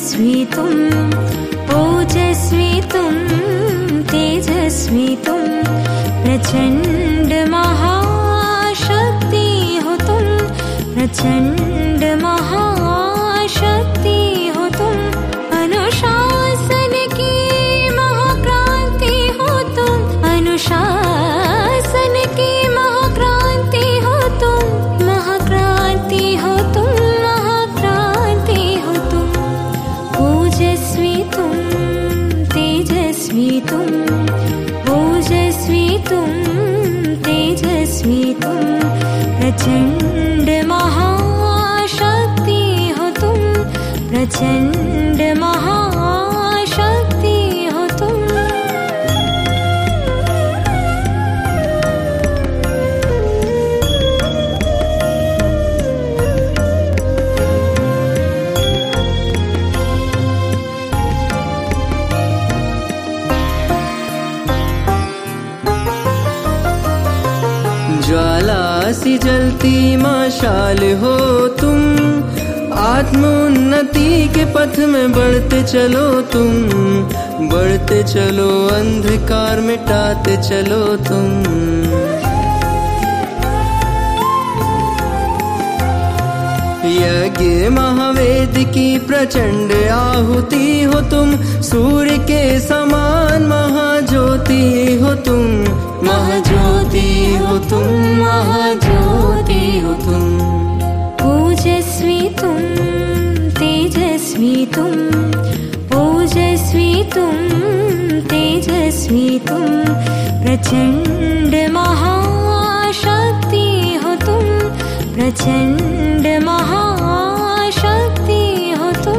तेजस्वी तुम, ओजस्वी तुम, तेजस्वी तुम, प्रचंड महाशक्ति हो तुम, प्रचंड महाशक्ति हो तुम, अनुशासन की महाक्रांति हो तुम, अनुशासन की महाक्रांति हो तुम, महाक्रांति हो तुम, महाक्रांति हो तुम, ओजस्वी तुम, तेजस्वी तुम, ओजस्वी तुम, तेजस्वी तुम, प्रचंड महाशक्ति हो तुम, प्रचंड महाशक्ति हो तुम। ज्वाला सी जलती मशाल हो तुम, आत्मोन्नति के पथ में बढ़ते चलो तुम, बढ़ते चलो, अंधकार मिटाते चलो तुम। यज्ञ महावेद की प्रचंड आहुति हो तुम, सूर्य के समान महाज्योति हो तुम, महाज्योति हो तुम, महाज्योति हो तुम, ओजस्वी तुम, तेजस्वी तुम, ओजस्वी तुम, तेजस्वी तुम, प्रचंड महाशक्ति हो तुम, प्रचंड महाशक्ति हो तुम।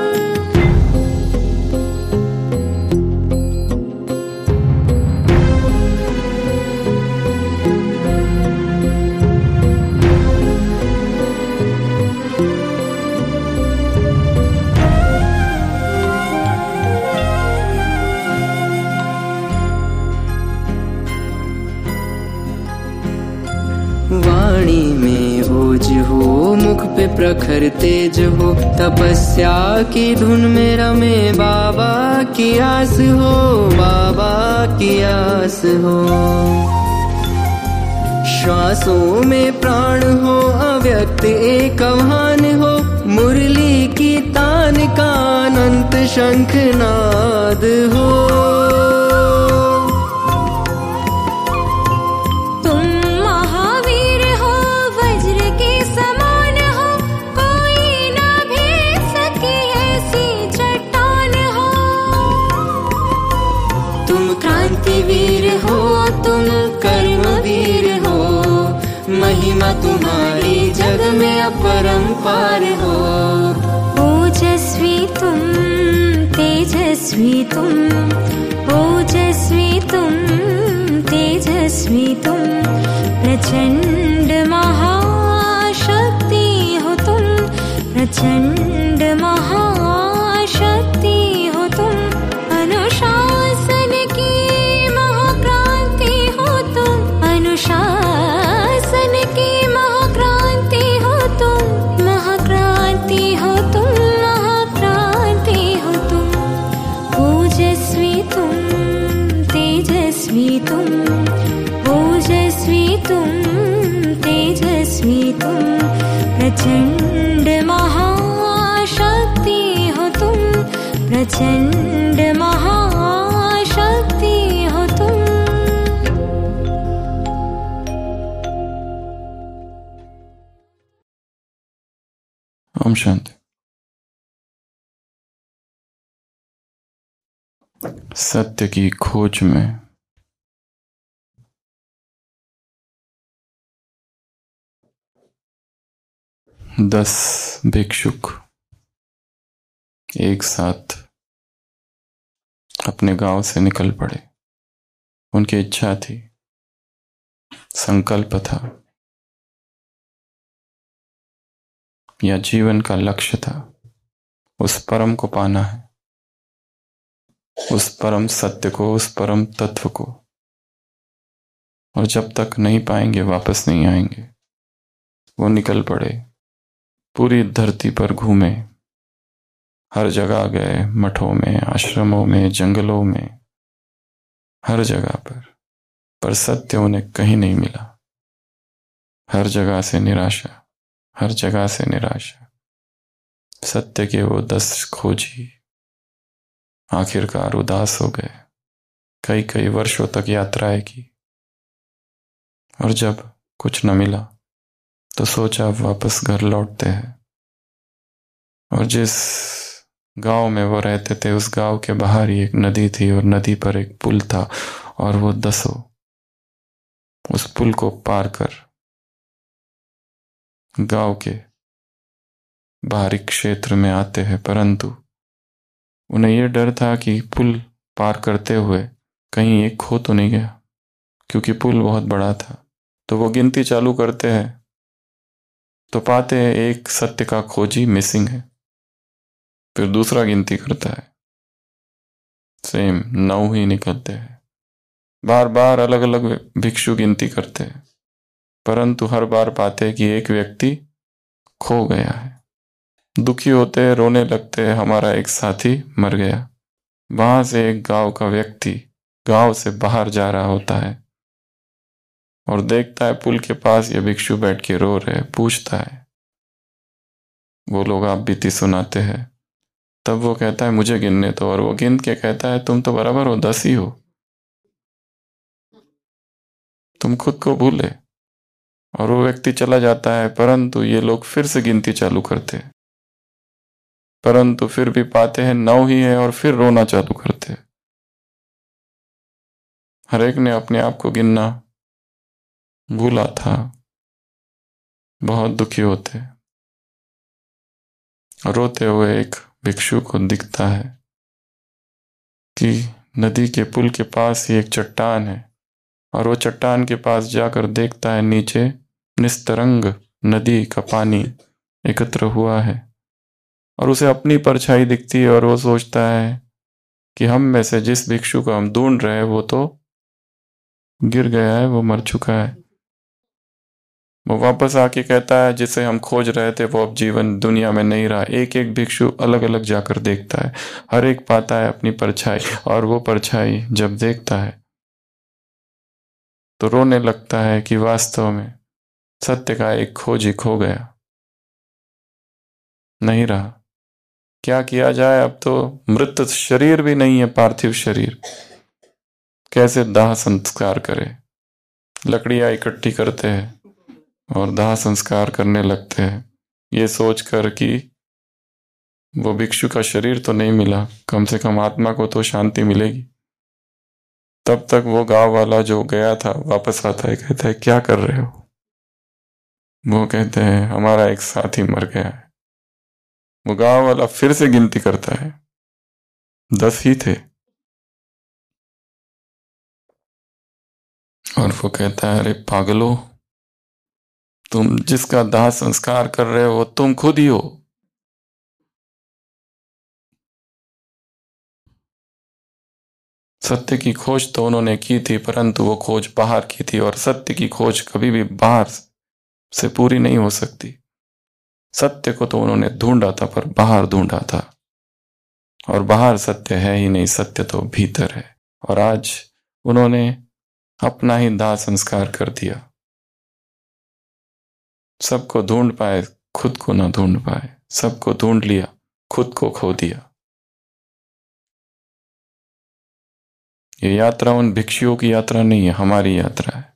वाणी में ओज हो, मुख पे प्रखर तेज हो, तपस्या की धुन में रमे बाबा की आस हो, बाबा की आस हो। श्वासों में प्राण हो, अव्यक्त एक आह्वान हो, मुरली की तान का अनंत शंखनाद हो। वीर हो तुम, कर्मवीर हो, महिमा तुम्हारी जग में अपरंपार हो। ओजस्वी तुम, तेजस्वी तुम, ओजस्वी तुम, तेजस्वी तुम, प्रचंड महाशक्ति हो तुम, प्रचंड महाशक्ति हो तुम, अनुशासन की अनुशासन की महाक्रांति हो तुम, महाक्रांति हो तुम, महाक्रांति हो तुम, ओजस्वी तुम, तेजस्वी तुम, ओजस्वी तुम, तेजस्वी तुम, प्रचंड महाशक्ति हो तुम, प्रचंड महाशक्ति हो तुम। ओम शांति। सत्य की खोज में दस भिक्षुक एक साथ अपने गांव से निकल पड़े। उनकी इच्छा थी, संकल्प था या जीवन का लक्ष्य था, उस परम को पाना है, उस परम सत्य को, उस परम तत्व को। और जब तक नहीं पाएंगे वापस नहीं आएंगे। वो निकल पड़े, पूरी धरती पर घूमे, हर जगह गए, मठों में, आश्रमों में, जंगलों में, हर जगह पर सत्य उन्हें कहीं नहीं मिला। हर जगह से निराशा, हर जगह से निराशा। सत्य के वो 10 खोजी आखिरकार उदास हो गए। कई कई वर्षों तक यात्राएं की, और जब कुछ न मिला तो सोचा अब वापस घर लौटते हैं। और जिस गांव में वो रहते थे उस गांव के बाहर ही एक नदी थी, और नदी पर एक पुल था, और वो 10 उस पुल को पार कर गांव के बाहरी क्षेत्र में आते हैं। परंतु उन्हें यह डर था कि पुल पार करते हुए कहीं एक खो तो नहीं गया, क्योंकि पुल बहुत बड़ा था। तो वो गिनती चालू करते हैं तो पाते हैं एक सत्य का खोजी मिसिंग है। फिर दूसरा गिनती करता है, सेम 9 ही निकलते हैं। बार बार अलग अलग भिक्षु गिनती करते हैं, परंतु हर बार पाते हैं कि एक व्यक्ति खो गया है। दुखी होते हैं, रोने लगते हैं, हमारा एक साथी मर गया। वहां से एक गांव का व्यक्ति गांव से बाहर जा रहा होता है और देखता है पुल के पास ये भिक्षु बैठ के रो रहे। पूछता है, वो लोग आप बीती सुनाते हैं। तब वो कहता है मुझे गिनने दो, और वो गिन के कहता है तुम तो बराबर हो, 10 ही हो, तुम खुद को भूले। और वो व्यक्ति चला जाता है, परंतु ये लोग फिर से गिनती चालू करते हैं, परंतु फिर भी पाते हैं 9 ही है, और फिर रोना चालू करते हैं। हर एक ने अपने आप को गिनना भूला था, बहुत दुखी होते। रोते हुए एक भिक्षु को दिखता है कि नदी के पुल के पास ही एक चट्टान है, और वो चट्टान के पास जाकर देखता है नीचे निस्तरंग नदी का पानी एकत्र हुआ है, और उसे अपनी परछाई दिखती है। और वो सोचता है कि हम में से जिस भिक्षु को हम ढूंढ रहे हैं वो तो गिर गया है, वो मर चुका है। वो वापस आके कहता है जिसे हम खोज रहे थे वो अब जीवन दुनिया में नहीं रहा। एक एक भिक्षु अलग अलग जाकर देखता है, हर एक पाता है अपनी परछाई, और वो परछाई जब देखता है तो रोने लगता है कि वास्तव में सत्य का एक खोजी खो गया, नहीं रहा। क्या किया जाए, अब तो मृत शरीर भी नहीं है, पार्थिव शरीर, कैसे दाह संस्कार करे। लकड़ियां इकट्ठी करते हैं और दाह संस्कार करने लगते हैं, ये सोचकर कि वो भिक्षु का शरीर तो नहीं मिला, कम से कम आत्मा को तो शांति मिलेगी। तब तक वो गांव वाला जो गया था वापस आता है, कहता है क्या कर रहे हो। वो कहते हैं हमारा एक साथी मर गया है। वो गांव वाला फिर से गिनती करता है, 10 ही थे, और वो कहता है अरे पागलो, तुम जिसका दाह संस्कार कर रहे हो तुम खुद ही हो। सत्य की खोज तो उन्होंने की थी, परंतु वो खोज बाहर की थी, और सत्य की खोज कभी भी बाहर से पूरी नहीं हो सकती। सत्य को तो उन्होंने ढूंढा था, पर बाहर ढूंढा था, और बाहर सत्य है ही नहीं, सत्य तो भीतर है। और आज उन्होंने अपना ही दाह संस्कार कर दिया। सबको ढूंढ पाए, खुद को ना ढूंढ पाए, सबको ढूंढ लिया, खुद को खो दिया। ये यात्रा उन भिक्षुओं की यात्रा नहीं है, हमारी यात्रा है,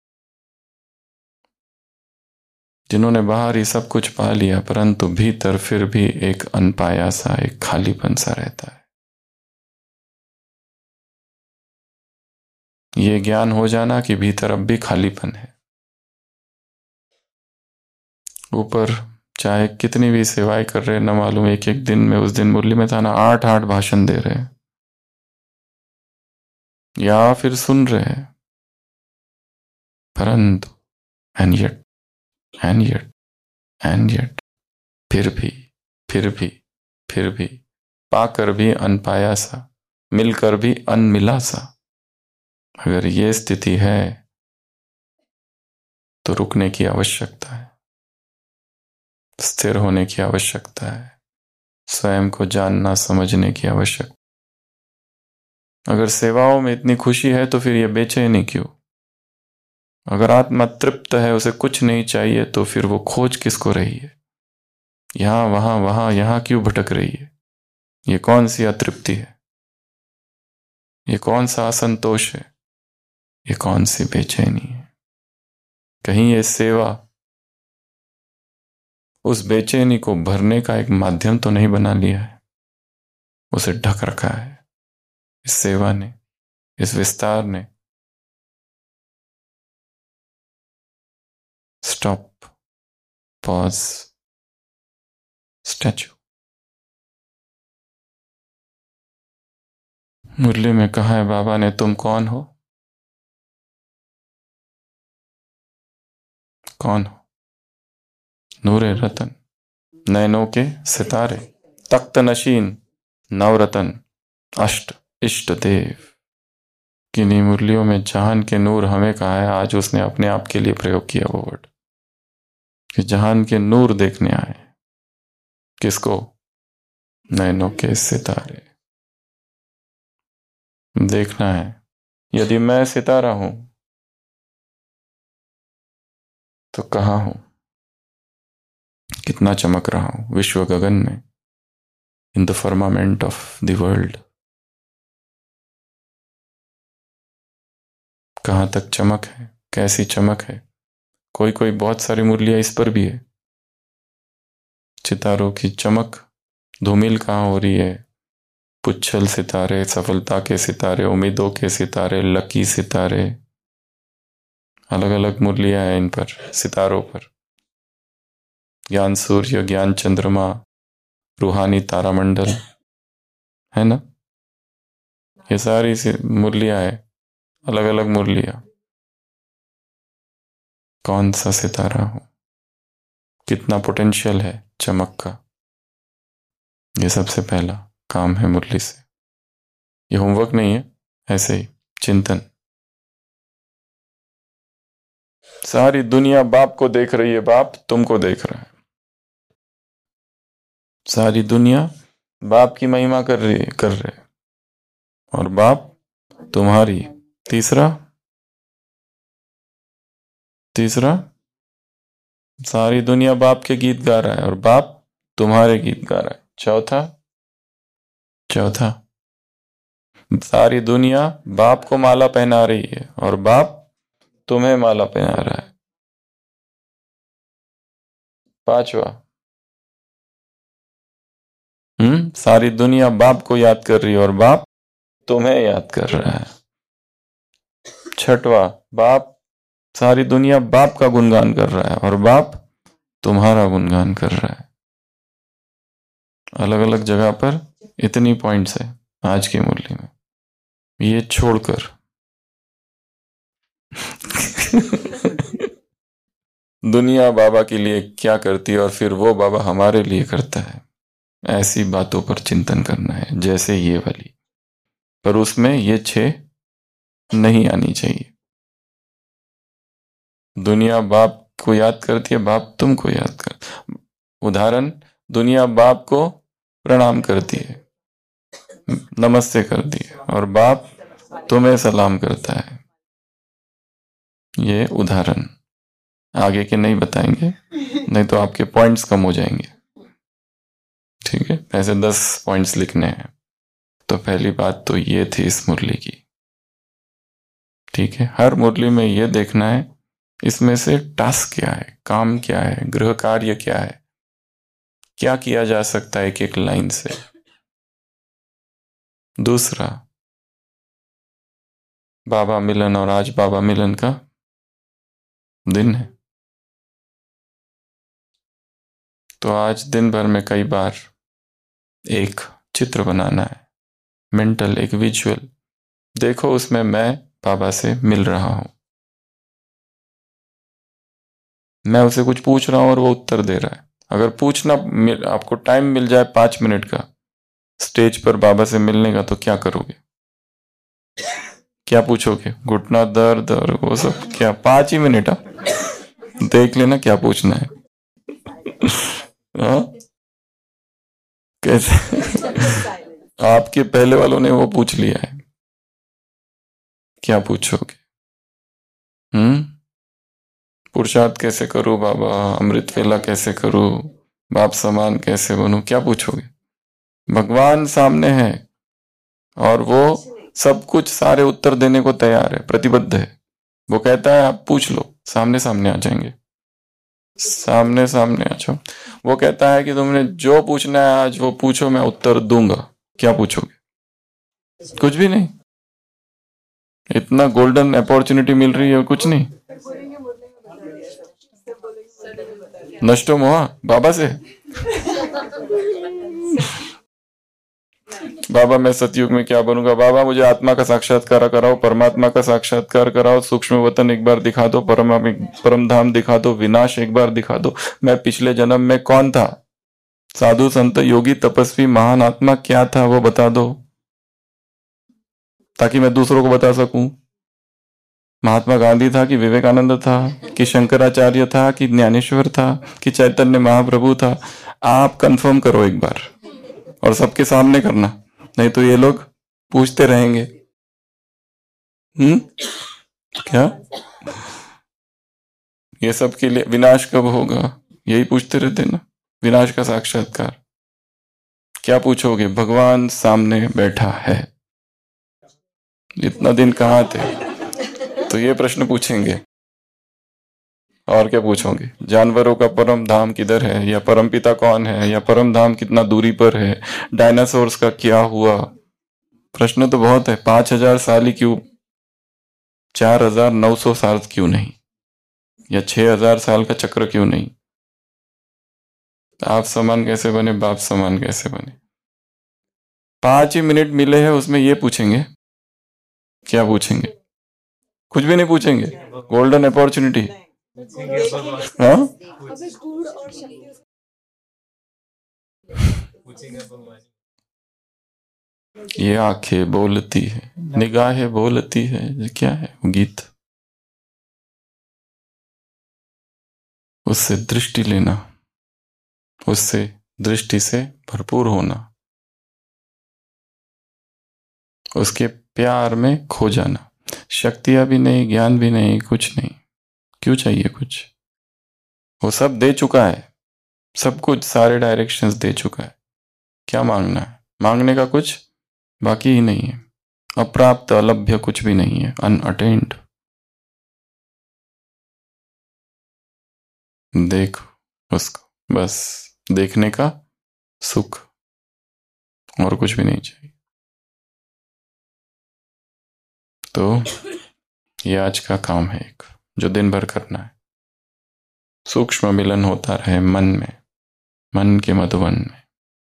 जिन्होंने बाहर ही सब कुछ पा लिया, परंतु भीतर फिर भी एक अनपाया सा, एक खालीपन सा रहता है। ये ज्ञान हो जाना कि भीतर अब भी खालीपन है। ऊपर चाहे कितनी भी सेवाएं कर रहे, न मालूम एक एक दिन में, उस दिन मुरली में था ना 8-8 भाषण दे रहे हैं, या फिर सुन रहे हैं, परंतु एंड येट फिर भी पाकर भी अनपाया सा, मिलकर भी अनमिला सा। अगर ये स्थिति है तो रुकने की आवश्यकता है, स्थिर होने की आवश्यकता है, स्वयं को जानना समझने की आवश्यकता। अगर सेवाओं में इतनी खुशी है तो फिर ये बेचैनी क्यों? अगर आत्मा तृप्त है, उसे कुछ नहीं चाहिए, तो फिर वो खोज किसको रही है? यहां वहां यहां क्यों भटक रही है? ये कौन सी अतृप्ति है? ये कौन सा असंतोष है? ये कौन सी बेचैनी है? कहीं ये सेवा उस बेचैनी को भरने का एक माध्यम तो नहीं बना लिया है? उसे ढक रखा है इस सेवा ने, इस विस्तार ने। Stop, pause, statue. मुरली में कहा है बाबा ने, तुम कौन हो? कौन हो? नूरे रतन, नैनों के सितारे, तख्त नशीन, नवरतन, अष्ट इष्ट देव। किन्हीं मुरलियों में जहान के नूर हमें कहा है, आज उसने अपने आप के लिए प्रयोग किया वो वर्ड कि जहान के नूर देखने आए। किसको? नैनों के सितारे। देखना है, यदि मैं सितारा हूं तो कहां हूं? कितना चमक रहा हूं विश्व गगन में, in the firmament of the world. कहां तक चमक है? कैसी चमक है? कोई कोई बहुत सारी मुरलियां इस पर भी है। सितारों की चमक, धूमिल कहां हो रही है? पुच्छल सितारे, सफलता के सितारे, उम्मीदों के सितारे, लकी सितारे, अलग अलग मुरलियां हैं इन पर, सितारों पर। ज्ञान सूर्य, ज्ञान चंद्रमा, रूहानी तारामंडल, है ना? ये सारी मुरलियां हैं, अलग अलग मुरलियां। कौन सा सितारा हूं? कितना पोटेंशियल है चमक का? ये सबसे पहला काम है मुरली से। ये होमवर्क नहीं है, ऐसे ही चिंतन। सारी दुनिया बाप को देख रही है, बाप तुमको देख रहा है। सारी दुनिया बाप की महिमा कर रहे और बाप तुम्हारी। तीसरा सारी दुनिया बाप के गीत गा रहा है और बाप तुम्हारे गीत गा रहा है। चौथा सारी दुनिया बाप को माला पहना रही है और बाप तुम्हें माला पहना रहा है। पांचवा, सारी दुनिया बाप को याद कर रही है और बाप तुम्हें याद कर रहा है। छठवा, सारी दुनिया बाप का गुणगान कर रहा है और बाप तुम्हारा गुणगान कर रहा है। अलग अलग जगह पर इतनी पॉइंट्स है आज की मुरली में। ये छोड़कर दुनिया बाबा के लिए क्या करती है और फिर वो बाबा हमारे लिए करता है, ऐसी बातों पर चिंतन करना है, जैसे ये वाली। पर उसमें ये 6 नहीं आनी चाहिए। दुनिया बाप को याद करती है, बाप तुमको याद कर। उदाहरण, दुनिया बाप को प्रणाम करती है, नमस्ते करती है और बाप तुम्हें सलाम करता है। ये उदाहरण, आगे के नहीं बताएंगे, नहीं तो आपके पॉइंट्स कम हो जाएंगे। ठीक है, ऐसे 10 पॉइंट्स लिखने हैं। तो पहली बात तो ये थी इस मुरली की। ठीक है, हर मुरली में ये देखना है इसमें से टास्क क्या है, काम क्या है, गृह कार्य क्या है, क्या किया जा सकता है एक एक लाइन से। दूसरा, बाबा मिलन, और आज बाबा मिलन का दिन है। तो आज दिन भर में कई बार एक चित्र बनाना है, मेंटल, एक विजुअल। देखो उसमें मैं बाबा से मिल रहा हूं, मैं उसे कुछ पूछ रहा हूं और वो उत्तर दे रहा है। अगर पूछना आपको टाइम मिल जाए 5 मिनट का स्टेज पर बाबा से मिलने का, तो क्या करोगे? क्या पूछोगे? घुटना दर्द और वो सब? क्या 5 ही मिनट? देख लेना क्या पूछना है। कैसे? आपके पहले वालों ने वो पूछ लिया है, क्या पूछोगे? पुरुषार्थ कैसे करूं बाबा, अमृत वेला कैसे करूं, बाप समान कैसे बनूं, क्या पूछोगे? भगवान सामने है और वो सब कुछ सारे उत्तर देने को तैयार है, प्रतिबद्ध है। वो कहता है आप पूछ लो, सामने सामने आ जाएंगे, सामने सामने आ जाओ। वो कहता है कि तुमने जो पूछना है आज वो पूछो, मैं उत्तर दूंगा। क्या पूछोगे? कुछ भी नहीं। इतना गोल्डन अपॉर्चुनिटी मिल रही है, कुछ नहीं। नष्टो मोहा बाबा से। बाबा मैं सतयुग में क्या बनूंगा? बाबा मुझे आत्मा का साक्षात्कार कराओ, परमात्मा का साक्षात्कार कराओ, सूक्ष्म वतन एक बार दिखा दो, परम धाम दिखा दो, विनाश एक बार दिखा दो। मैं पिछले जन्म में कौन था? साधु संत योगी तपस्वी महान आत्मा क्या था वो बता दो, ताकि मैं दूसरों को बता सकूं। महात्मा गांधी था कि विवेकानंद था कि शंकराचार्य था कि ज्ञानेश्वर था कि चैतन्य महाप्रभु था? आप कंफर्म करो एक बार, और सबके सामने करना, नहीं तो ये लोग पूछते रहेंगे। क्या ये सब के लिए विनाश कब होगा, यही पूछते रहते ना। विनाश का साक्षात्कार क्या पूछोगे? भगवान सामने बैठा है, इतना दिन कहाँ थे? तो ये प्रश्न पूछेंगे। और क्या पूछोगे? जानवरों का परम धाम किधर है, या परम पिता कौन है, या परम धाम कितना दूरी पर है, डायनासोर्स का क्या हुआ? प्रश्न तो बहुत है। 5000 साल ही क्यों, 4900 साल क्यों नहीं, या 6000 साल का चक्र क्यों नहीं? आप समान कैसे बने, बाप समान कैसे बने? 5 ही मिनट मिले हैं, उसमें ये पूछेंगे। क्या पूछेंगे? कुछ भी नहीं पूछेंगे। Golden opportunity. हाँ, ये आंखें बोलती है, निगाहें बोलती है, ये क्या है? वो गीत। उससे दृष्टि लेना, उससे दृष्टि से भरपूर होना, उसके प्यार में खो जाना। शक्तियां भी नहीं, ज्ञान भी नहीं, कुछ नहीं। क्यों चाहिए कुछ? वो सब दे चुका है, सब कुछ, सारे डायरेक्शंस दे चुका है। क्या मांगना है? मांगने का कुछ बाकी ही नहीं है। अप्राप्त, अलभ्य कुछ भी नहीं है, अनअटेन्ड। देखो उसको, बस देखने का सुख, और कुछ भी नहीं चाहिए। तो ये आज का काम है एक, जो दिन भर करना है। सूक्ष्म मिलन होता रहे मन में, मन के मधुवन में।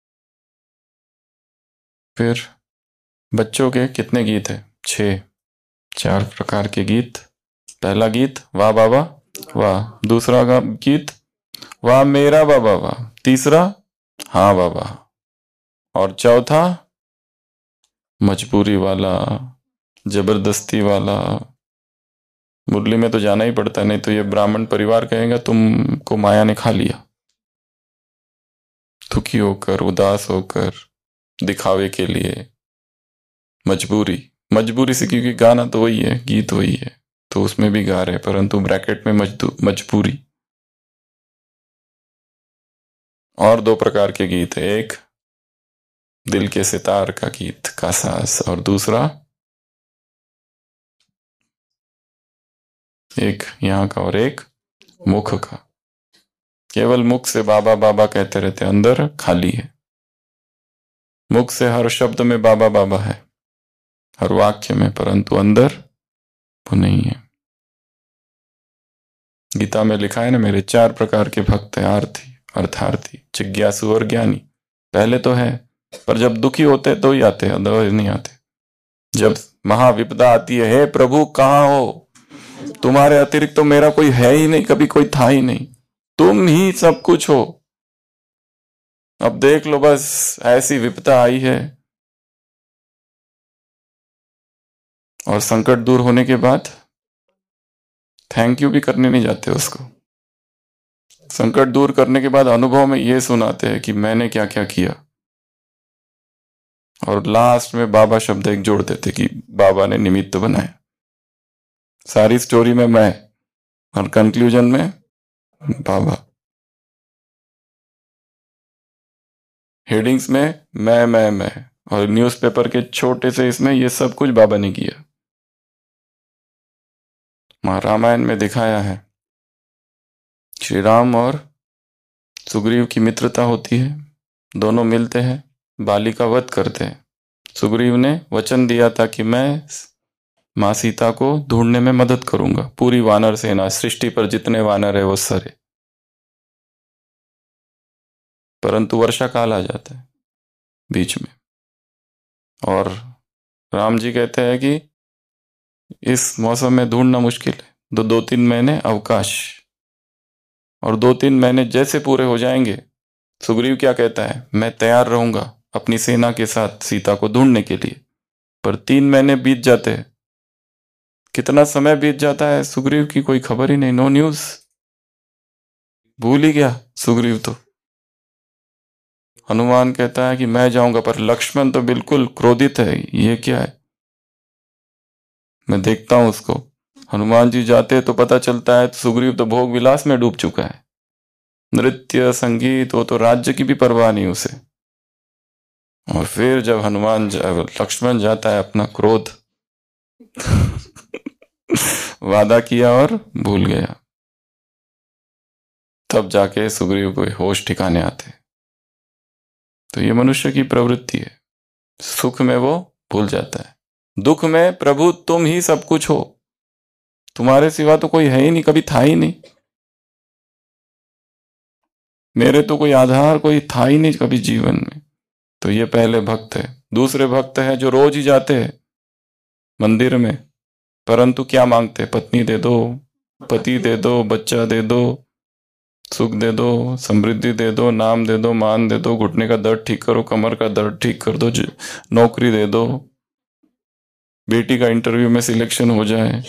फिर बच्चों के कितने गीत है? 6, 4 प्रकार के गीत। पहला गीत वाह बाबा वाह, दूसरा गीत वाह मेरा बाबा वाह, तीसरा हाँ बाबा, और चौथा मजबूरी वाला, जबरदस्ती वाला। मुरली में तो जाना ही पड़ता, नहीं तो ये ब्राह्मण परिवार कहेगा तुमको माया ने खा लिया। दुखी होकर, उदास होकर, दिखावे के लिए, मजबूरी, मजबूरी से, क्योंकि गाना तो वही है, गीत वही है, तो उसमें भी गा रहे, परंतु ब्रैकेट में मजबूरी। और 2 प्रकार के गीत है, एक दिल के सितार का गीत का सास, और दूसरा एक यहाँ का और एक मुख का। केवल मुख से बाबा बाबा कहते रहते, अंदर खाली है। मुख से हर शब्द में बाबा बाबा है, हर वाक्य में, परंतु अंदर वो नहीं है। गीता में लिखा है ना, मेरे 4 प्रकार के भक्त हैं, आर्थी, अर्थार्थी, जिज्ञासु और ज्ञानी। पहले तो है, पर जब दुखी होते तो ही आते, अदरवाइज नहीं आते। जब महाविपदा आती है, हे प्रभु कहाँ हो, तुम्हारे अतिरिक्त तो मेरा कोई है ही नहीं, कभी कोई था ही नहीं, तुम ही सब कुछ हो, अब देख लो बस ऐसी विपदा आई है। और संकट दूर होने के बाद थैंक यू भी करने नहीं जाते उसको। संकट दूर करने के बाद अनुभव में ये सुनाते हैं कि मैंने क्या क्या किया, और लास्ट में बाबा शब्द एक जोड़ देते कि बाबा ने निमित्त बनाया। सारी स्टोरी में मैं, और कंक्लूजन में बाबा। हेडिंग्स में मैं, और न्यूज़पेपर के छोटे से इसमें ये सब कुछ बाबा ने किया। रामायण में दिखाया है, श्री राम और सुग्रीव की मित्रता होती है, दोनों मिलते हैं, बाली का वध करते हैं। सुग्रीव ने वचन दिया था कि मैं माँ सीता को ढूंढने में मदद करूंगा, पूरी वानर सेना, सृष्टि पर जितने वानर है वो सारे। परंतु वर्षा काल आ जाता है बीच में, और राम जी कहते हैं कि इस मौसम में ढूंढना मुश्किल है, तो 2-3 महीने अवकाश। और 2-3 महीने जैसे पूरे हो जाएंगे, सुग्रीव क्या कहता है, मैं तैयार रहूंगा अपनी सेना के साथ सीता को ढूंढने के लिए। पर 3 महीने बीत जाते हैं। कितना समय बीत जाता है, सुग्रीव की कोई खबर ही नहीं, नो न्यूज, भूल ही गया सुग्रीव तो। हनुमान कहता है कि मैं जाऊंगा, पर लक्ष्मण तो बिल्कुल क्रोधित है, ये क्या है, मैं देखता हूं उसको। हनुमान जी जाते तो पता चलता है तो सुग्रीव तो भोग विलास में डूब चुका है, नृत्य संगीत, वो तो राज्य की भी परवाह नहीं उसे। और फिर जब लक्ष्मण जाता है, अपना क्रोध वादा किया और भूल गया, तब जाके सुग्रीव को होश ठिकाने आते। तो ये मनुष्य की प्रवृत्ति है, सुख में वो भूल जाता है, दुख में प्रभु तुम ही सब कुछ हो, तुम्हारे सिवा तो कोई है ही नहीं, कभी था ही नहीं, मेरे तो कोई आधार कोई था ही नहीं कभी जीवन में। तो ये पहले भक्त है। दूसरे भक्त है जो रोज ही जाते हैं मंदिर में, परंतु क्या मांगते, पत्नी दे दो, पति दे दो, बच्चा दे दो, सुख दे दो, समृद्धि दे दो, नाम दे दो, मान दे दो, घुटने का दर्द ठीक करो, कमर का दर्द ठीक कर दो, नौकरी दे दो, बेटी का इंटरव्यू में सिलेक्शन हो जाए,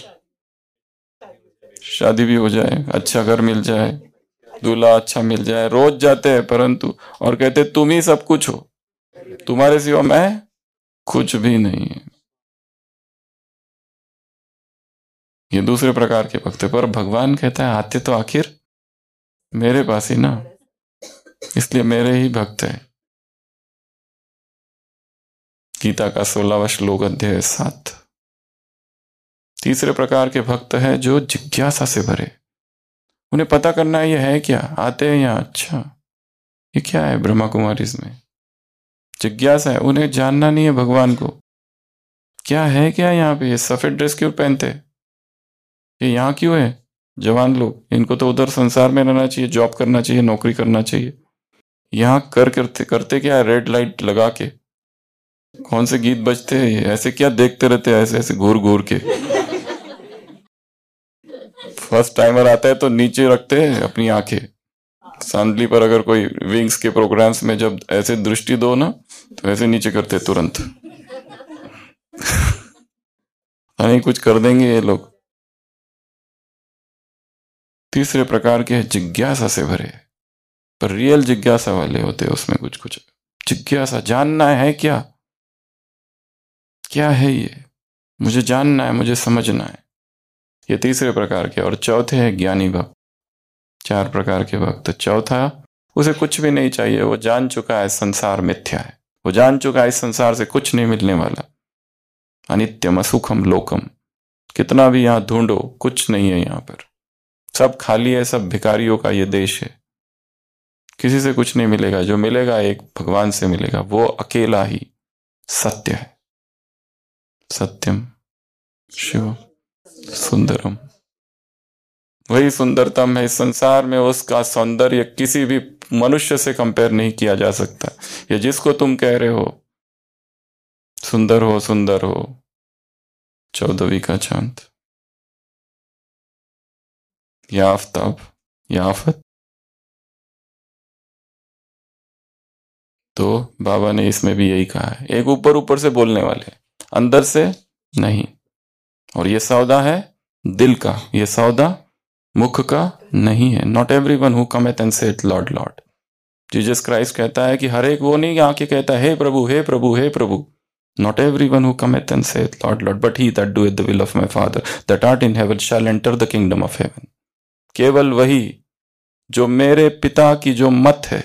शादी भी हो जाए, अच्छा घर मिल जाए, दूल्हा अच्छा मिल जाए। रोज जाते हैं परंतु, और कहते तुम ही सब कुछ हो, तुम्हारे सिवा मैं कुछ भी नहीं है। ये दूसरे प्रकार के भक्त है। पर भगवान कहता है आते तो आखिर मेरे पास ही ना, इसलिए मेरे ही भक्त है। गीता का 16वां श्लोक, अध्याय 7। तीसरे प्रकार के भक्त है जो जिज्ञासा से भरे, उन्हें पता करना है ये है क्या, आते हैं यहाँ, अच्छा ये क्या है, ब्रह्मा कुमारी में जिज्ञासा है, उन्हें जानना नहीं है भगवान को, क्या है क्या यहाँ पे, ये सफेद ड्रेस क्यों पहनते, ये यहाँ क्यों है, जवान लोग, इनको तो उधर संसार में रहना चाहिए, जॉब करना चाहिए, नौकरी करना चाहिए, यहाँ करते क्या है, रेड लाइट लगा के कौन से गीत बजते हैं, ऐसे क्या देखते रहते हैं, ऐसे घूर घूर के। फर्स्ट टाइमर आता है तो नीचे रखते हैं अपनी आंखें, सांदली पर अगर कोई विंग्स के प्रोग्राम्स में जब ऐसे दृष्टि दो ना, तो ऐसे नीचे करते तुरंत। नहीं कुछ कर देंगे ये लोग। तीसरे प्रकार के जिज्ञासा से भरे, पर रियल जिज्ञासा वाले होते हैं, उसमें कुछ जिज्ञासा, जानना है क्या है ये, मुझे जानना है, मुझे समझना है। ये तीसरे प्रकार के। और चौथे है ज्ञानी भक्त। 4 प्रकार के भक्त। चौथा, उसे कुछ भी नहीं चाहिए, वो जान चुका है संसार मिथ्या है, वो जान चुका है इस संसार से कुछ नहीं मिलने वाला, अनित्यम असुखम लोकम, कितना भी यहाँ ढूंढो कुछ नहीं है, यहाँ पर सब खाली है, सब भिखारियों का ये देश है, किसी से कुछ नहीं मिलेगा, जो मिलेगा एक भगवान से मिलेगा, वो अकेला ही सत्य है। सत्यम शिव सुंदरम, वही सुंदरतम है इस संसार में, उसका सौंदर्य किसी भी मनुष्य से कंपेयर नहीं किया जा सकता। ये जिसको तुम कह रहे हो सुंदर हो, 14वीं का चांद, या आफ्ताब या आफत, तो बाबा ने इसमें भी यही कहा है, एक ऊपर से बोलने वाले, अंदर से नहीं। और ये सौदा है दिल का, ये सौदा मुख का नहीं है। Not everyone who cometh and saith lord lord, Jesus Christ कहता है कि हर एक वो नहीं आके कहता है हे प्रभु हे प्रभु हे प्रभु. Not everyone who cometh and saith Lord Lord, but he that doeth the will of my Father that art in heaven shall enter the kingdom of heaven. केवल वही जो मेरे पिता की जो मत है,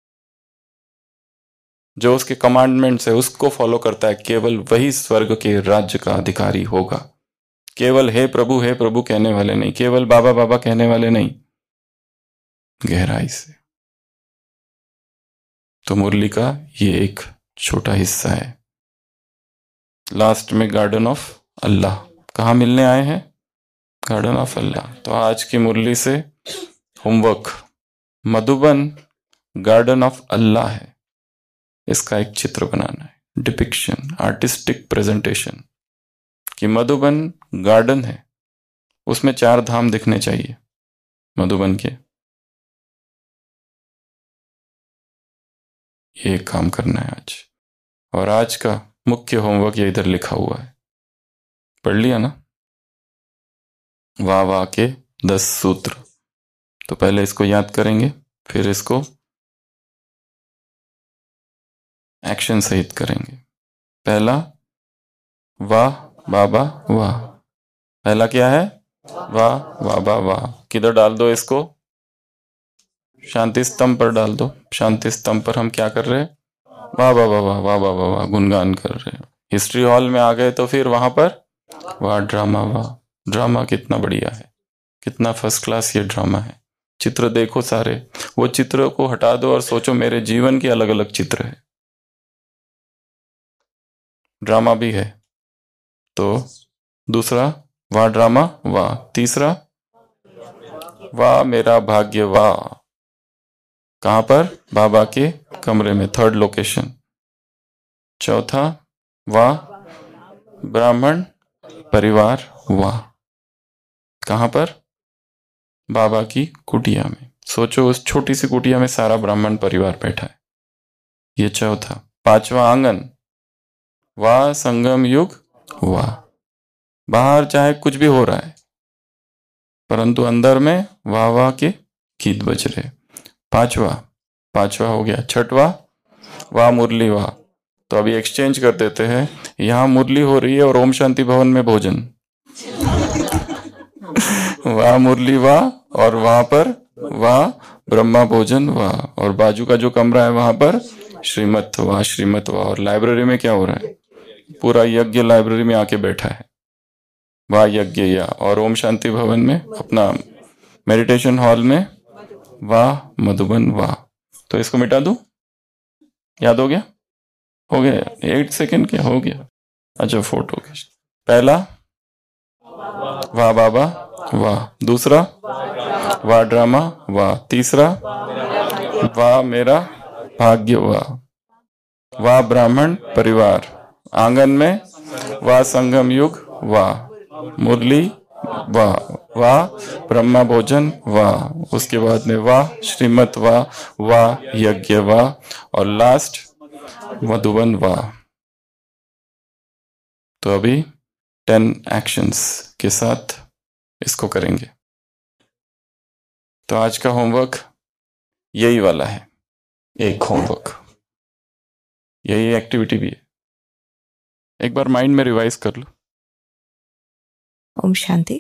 जो उसके कमांडमेंट्स है, उसको फॉलो करता है, केवल वही स्वर्ग के राज्य का अधिकारी होगा. केवल हे प्रभु कहने वाले नहीं, केवल बाबा बाबा कहने वाले नहीं, गहराई से. तो मुरली का ये एक छोटा हिस्सा है. लास्ट में गार्डन ऑफ अल्लाह. कहाँ मिलने आए हैं? Garden of Allah. तो आज की मुरली से homework, Madhuban garden of Allah है, इसका एक चित्र बनाना है. डिपिक्शन, आर्टिस्टिक प्रेजेंटेशन कि मधुबन गार्डन है, उसमें 4 धाम दिखने चाहिए मधुबन के. ये काम करना है आज. और आज का मुख्य होमवर्क ये इधर लिखा हुआ है, पढ़ लिया ना? वाह वाह के 10 सूत्र. तो पहले इसको याद करेंगे, फिर इसको एक्शन सहित करेंगे. पहला वाह बाबा वाह. पहला क्या है? वाह बाबा वाह. किधर डाल दो इसको? शांति स्तंभ पर डाल दो. शांति स्तंभ पर हम क्या कर रहे हैं? वाह वाह वाह वाह वाह वाह वाह गुनगान कर रहे हैं. हिस्ट्री हॉल में आ गए तो फिर वहां पर वाह ड्रामा. वाह ड्रामा कितना बढ़िया है, कितना फर्स्ट क्लास ये ड्रामा है. चित्र देखो सारे, वो चित्रों को हटा दो और सोचो मेरे जीवन के अलग अलग चित्र है. ड्रामा भी है. तो दूसरा वाह ड्रामा वाह. तीसरा वाह मेरा भाग्य वाह. कहां पर? बाबा के कमरे में, 3rd लोकेशन. चौथा वाह ब्राह्मण परिवार वाह. कहां पर? बाबा की कुटिया में. सोचो उस छोटी सी कुटिया में सारा ब्राह्मण परिवार बैठा है. ये चौथा. 5वां आंगन वाह संगम युग वाह. बाहर चाहे कुछ भी हो रहा है, परंतु अंदर में वाह वाह के गीत बज रहे. पांचवा हो गया. 6वां वाह मुरली वाह. तो अभी एक्सचेंज कर देते हैं. यहां मुरली हो रही है और ओम शांति भवन में भोजन. वाह मुरली वाह. और वहां पर वाह ब्रह्मा भोजन वाह. और बाजू का जो कमरा है वहां पर श्रीमत वाह श्रीमत वाह. और लाइब्रेरी में क्या हो रहा है? पूरा यज्ञ लाइब्रेरी में आके बैठा है. वाह यज्ञ या. और ओम शांति भवन में अपना मेडिटेशन हॉल में वाह मधुबन वाह. तो इसको मिटा दूं? याद हो गया? हो गया. 8 सेकंड क्या हो गया? अच्छा फोटो. पहला वाह बाबा वाह. दूसरा वाह ड्रामा वाह. तीसरा वाह मेरा भाग्य वाह. वाह ब्राह्मण परिवार. आंगन में वाह संगम युग वाह. मुरली वाह. वाह ब्रह्मा भोजन वाह. उसके बाद में वाह श्रीमत वाह. वाह यज्ञ वाह. और लास्ट मधुबन वाह. तो अभी 10 एक्शंस के साथ इसको करेंगे. तो आज का होमवर्क यही वाला है. एक होमवर्क, यही एक्टिविटी भी है. एक बार माइंड में रिवाइज कर लो. ओम शांति.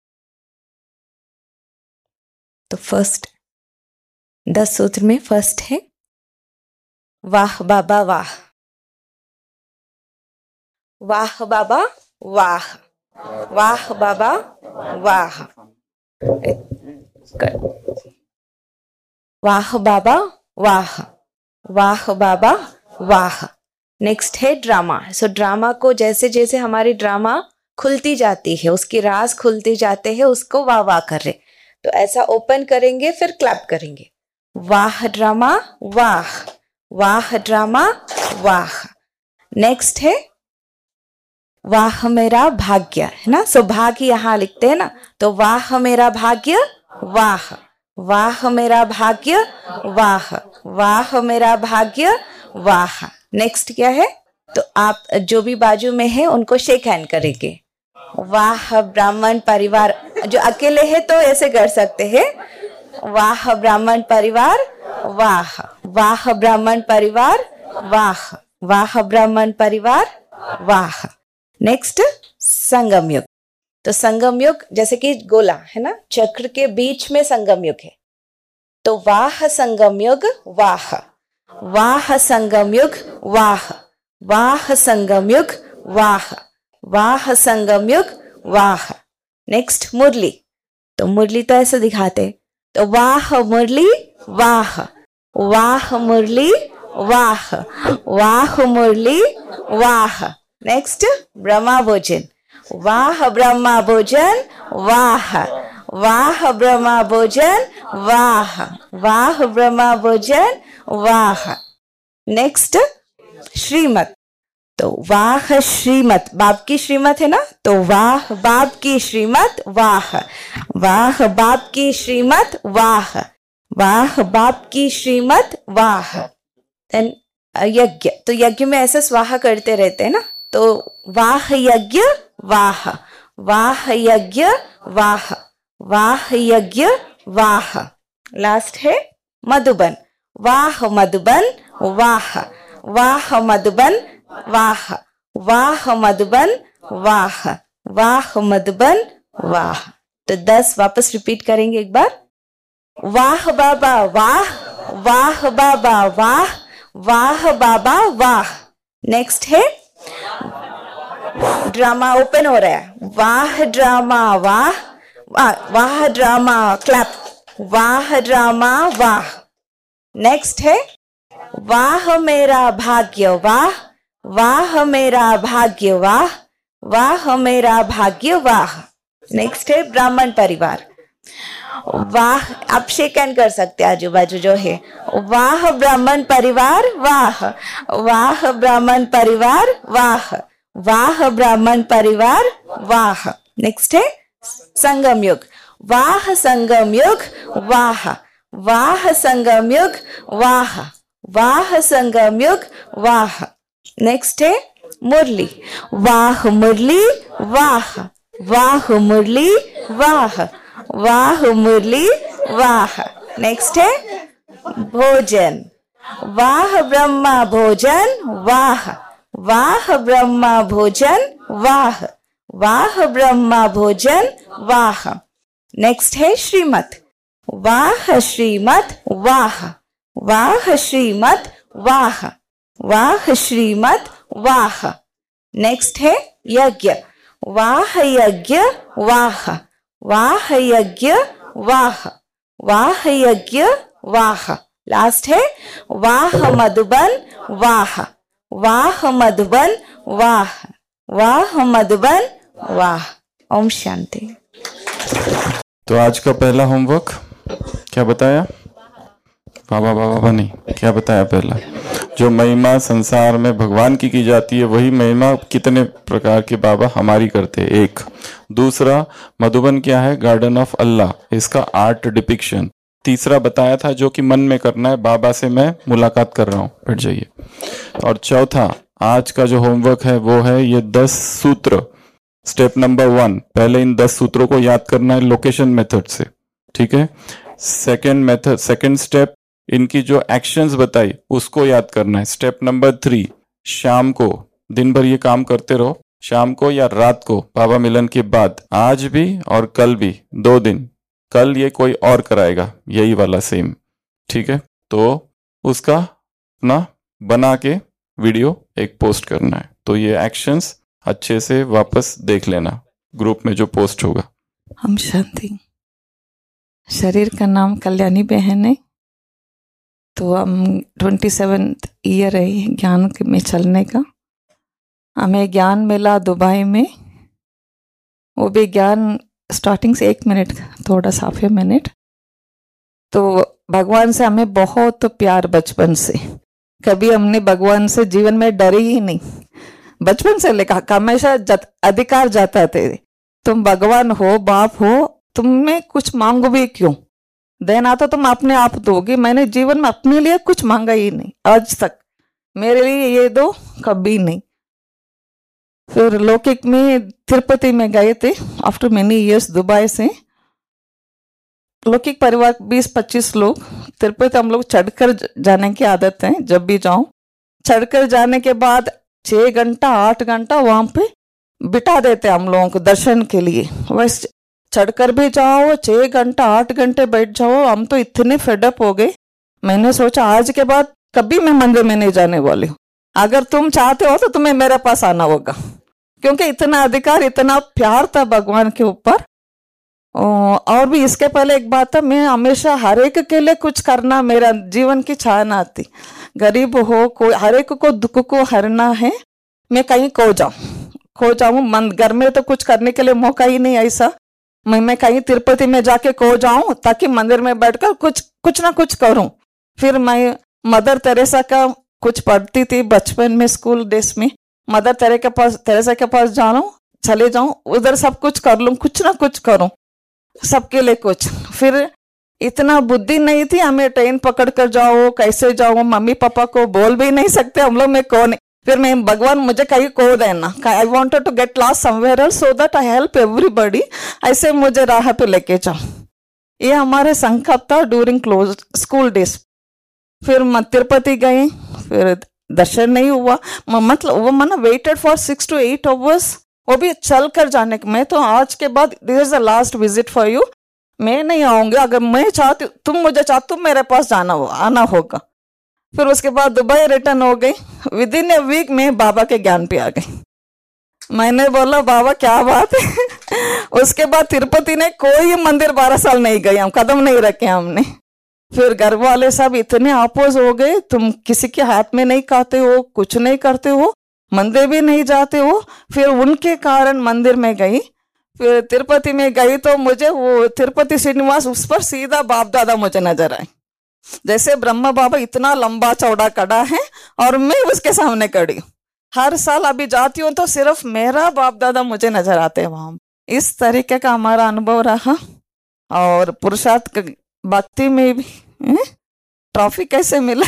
तो फर्स्ट 10 सूत्र में फर्स्ट है वाह बाबा वाह. वाह बाबा वाह. वाह बाबा वाह. वाह बाबा वाह. वाह बाबा वाह. नेक्स्ट है ड्रामा. सो ड्रामा को जैसे जैसे हमारी ड्रामा खुलती जाती है, उसकी राज खुलती जाते हैं, उसको वाह वाह कर रहे. तो ऐसा ओपन करेंगे, फिर क्लैप करेंगे. वाह ड्रामा वाह. वाह ड्रामा वाह. नेक्स्ट है वाह मेरा भाग्य, है ना. सो भाग्य यहाँ लिखते हैं ना. तो वाह मेरा भाग्य वाह. वाह मेरा भाग्य वाह. वाह मेरा भाग्य वाह. नेक्स्ट क्या है? तो आप जो भी बाजू में है उनको शेक हैंड करेंगे. वाह ब्राह्मण परिवार. जो अकेले है तो ऐसे कर सकते हैं. वाह ब्राह्मण परिवार वाह. वाह ब्राह्मण परिवार, वाह, वाह ब्राह्मण परिवार, वाह। नेक्स्ट संगम युग। तो संगम युग जैसे कि गोला है ना, चक्र के बीच में संगम युग है, तो वाह संगम युग, वाह, वाह संगम युग, वाह, वाह संगम युग, वाह, वाह संगम युग, वाह। नेक्स्ट मुरली। तो मुरली तो ऐसे दिखाते, तो वाह मुरली, वाह, वाह मुरली, वाह, वाह मुरली, वाह। नेक्स्ट ब्रह्मा भोजन। वाह ब्रह्मा भोजन, वाह, वाह ब्रह्मा भोजन, वाह, वाह ब्रह्मा भोजन, वाह। नेक्स्ट श्रीमत। तो वाह श्रीमत, बाप की श्रीमत है ना, तो वाह बाप की श्रीमत, वाह, वाह बाप की श्रीमत, वाह, वाह बाप की श्रीमत, वाह। देन यज्ञ। तो यज्ञ में ऐसे स्वाहा करते रहते हैं ना, तो वाह यज्ञ, वाह, वाह यज्ञ, वाह, वाह यज्ञ, वाह। लास्ट है मधुबन। वाह मधुबन, वाह, वाह मधुबन, वाह, वाह मधुबन, वाह, वाह मधुबन, वाह। तो 10 वापस रिपीट करेंगे एक बार। वाह बाबा वाह, वाह बाबा वाह, वाह बाबा वाह। नेक्स्ट है ड्रामा ओपन हो रहा है। वाह ड्रामा वाह, वाह ड्रामा क्लैप, वाह ड्रामा वाह। नेक्स्ट है वाह मेरा भाग्य, वाह, वाह मेरा भाग्य, वाह, वाह मेरा भाग्य, वाह। नेक्स्ट है ब्राह्मण परिवार। वाह, आप शेक हैंड कर सकते हैं आजू बाजू जो है। वाह ब्राह्मण परिवार, वाह, वाह ब्राह्मण परिवार, वाह, वाह ब्राह्मण परिवार, वाह। नेक्स्ट है संगम युग। वाह संगम युग, वाह, वाह संगम युग, वाह, वाह संगम युग, वाह। नेक्स्ट है मुरली। वाह मुरली, वाह, वाह मुरली, वाह, वाह मुरली, वाह। नेक्स्ट है भोजन। वाह ब्रह्मा भोजन, वाह, वाह ब्रह्मा भोजन, वाह, वाह ब्रह्मा भोजन, वाह। नेक्स्ट है श्रीमत। वाह श्रीमत, वाह, वाह श्रीमत, वाह, वाह श्रीमत, वाह। नेक्स्ट है यज्ञ। वाह यज्ञ, वाह, वाह यज्ञ, वाह, वाह यज्ञ, वाह। लास्ट है वाह मधुबन, वाह, वाह मधुबन, वाह, वाह मधुबन, वाह। ओम शांति। तो आज का पहला होमवर्क क्या बताया? बाबा बाबा नहीं, क्या बताया पहला? जो महिमा संसार में भगवान की जाती है वही महिमा कितने प्रकार के बाबा हमारी करते हैं, एक। दूसरा, मधुबन क्या है? गार्डन ऑफ अल्लाह, इसका आर्ट डिपिक्शन। तीसरा बताया था जो कि मन में करना है, बाबा से मैं मुलाकात कर रहा हूँ, बैठ जाइए। और चौथा, आज का जो होमवर्क है वो है ये 10 सूत्र। स्टेप नंबर 1, पहले इन 10 सूत्रों को याद करना है लोकेशन मेथड से, ठीक है। सेकंड स्टेप, इनकी जो एक्शंस बताई उसको याद करना है। स्टेप नंबर 3, शाम को दिन भर ये काम करते रहो, शाम को या रात को बाबा मिलन के बाद, आज भी और कल भी, 2 दिन। कल ये कोई और कराएगा यही वाला सेम, ठीक है। तो उसका अपना बना के वीडियो एक पोस्ट करना है। तो ये एक्शंस अच्छे से वापस देख लेना ग्रुप में जो पोस्ट होगा। हम शांति। शरीर का नाम कल्याणी बहन है। तो हम 27th ईयर है ज्ञान में चलने का। हमें ज्ञान मिला दुबई में, वो भी ज्ञान स्टार्टिंग से 1 मिनट, थोड़ा सा हाफ मिनट। तो भगवान से हमें बहुत प्यार बचपन से, कभी हमने भगवान से जीवन में डरे ही नहीं। बचपन से लेकर हमेशा अधिकार जाता थे, तुम भगवान हो, बाप हो, तुमने कुछ मांगो भी क्यों, देना तो तुम अपने आप दोगे। मैंने जीवन में अपने लिए कुछ मांगा ही नहीं आज तक, मेरे लिए ये दो, कभी नहीं। फिर लौकिक में तिरुपति में गए थे आफ्टर मेनी इयर्स दुबई से। लौकिक परिवार 20-25 लोग तिरुपति हम लोग चढ़कर जाने की आदत है। जब भी जाऊं चढ़कर जाने के बाद 6 घंटा 8 घंटा वहां पे बिठा देते हम लोगों को दर्शन के लिए। वैसे चढ़कर भी जाओ 6 घंटा 8 घंटे बैठ जाओ। हम तो इतने फेडअप हो गए, मैंने सोचा आज के बाद कभी मैं मंदिर में नहीं जाने वाली हूँ। अगर तुम चाहते हो तो तुम्हें मेरे पास आना होगा, क्योंकि इतना अधिकार इतना प्यार था भगवान के ऊपर। और भी इसके पहले एक बात था, मैं हमेशा हर एक के लिए कुछ करना मेरा जीवन की चाहना थी। गरीब हो कोई, हर एक को दुख को हरना है। मैं कहीं खो जाऊं घर में तो कुछ करने के लिए मौका ही नहीं ऐसा। मैं कहीं तिरुपति में जाके खो जाऊं ताकि मंदिर में बैठकर कुछ ना कुछ करूं। फिर मैं मदर तेरेसा का कुछ पढ़ती थी बचपन में, स्कूल डेज में। मदर तेरेसा के पास चले जाऊं, उधर सब कुछ कर लूं, कुछ ना कुछ करूं सबके लिए कुछ। फिर इतना बुद्धि नहीं थी, हमें ट्रेन पकड़ कर जाओ, कैसे जाओ, मम्मी पापा को बोल भी नहीं सकते हम लोग, मैं कौन। फिर मैं भगवान मुझे कहीं खो देना, I wanted to get lost somewhere else so that I help everybody, ऐसे मुझे राह पे लेके जाओ। ये हमारे संकल्प था ड्यूरिंग क्लोज स्कूल डेज। फिर मैं तिरुपति गई, फिर दर्शन नहीं हुआ। मतलब वो मैंने वेटेड फॉर 6 to 8 hours, वो भी चल कर जाने के। मैं तो आज के बाद this is the last visit for you, मैं नहीं आऊंगी। अगर मैं चाहती, तुम मुझे चाहते, तुम मेरे पास आना होगा। फिर उसके बाद दुबई रिटर्न हो गई। विद इन ए वीक में बाबा के ज्ञान पे आ गई। मैंने बोला बाबा क्या बात है। उसके बाद तिरुपति ने कोई मंदिर 12 साल नहीं गए, हम कदम नहीं रखे हमने। फिर घर वाले सब इतने अपोज हो गए, तुम किसी के हाथ में नहीं खाते हो, कुछ नहीं करते हो, मंदिर भी नहीं जाते हो। फिर उनके कारण मंदिर में गई। फिर तिरुपति में गई तो मुझे वो तिरुपति श्रीनिवास, उस पर सीधा बाप दादा मुझे नजर आए। जैसे ब्रह्मा बाबा इतना लंबा चौड़ा खड़ा है और मैं उसके सामने खड़ी हूँ। हर साल अभी जाती हूँ तो सिर्फ मेरा बाप दादा मुझे नजर आते हैं वहां। इस तरीके का हमारा अनुभव रहा। और पुरुषार्थ भक्ति में भी ट्रॉफी कैसे मिला।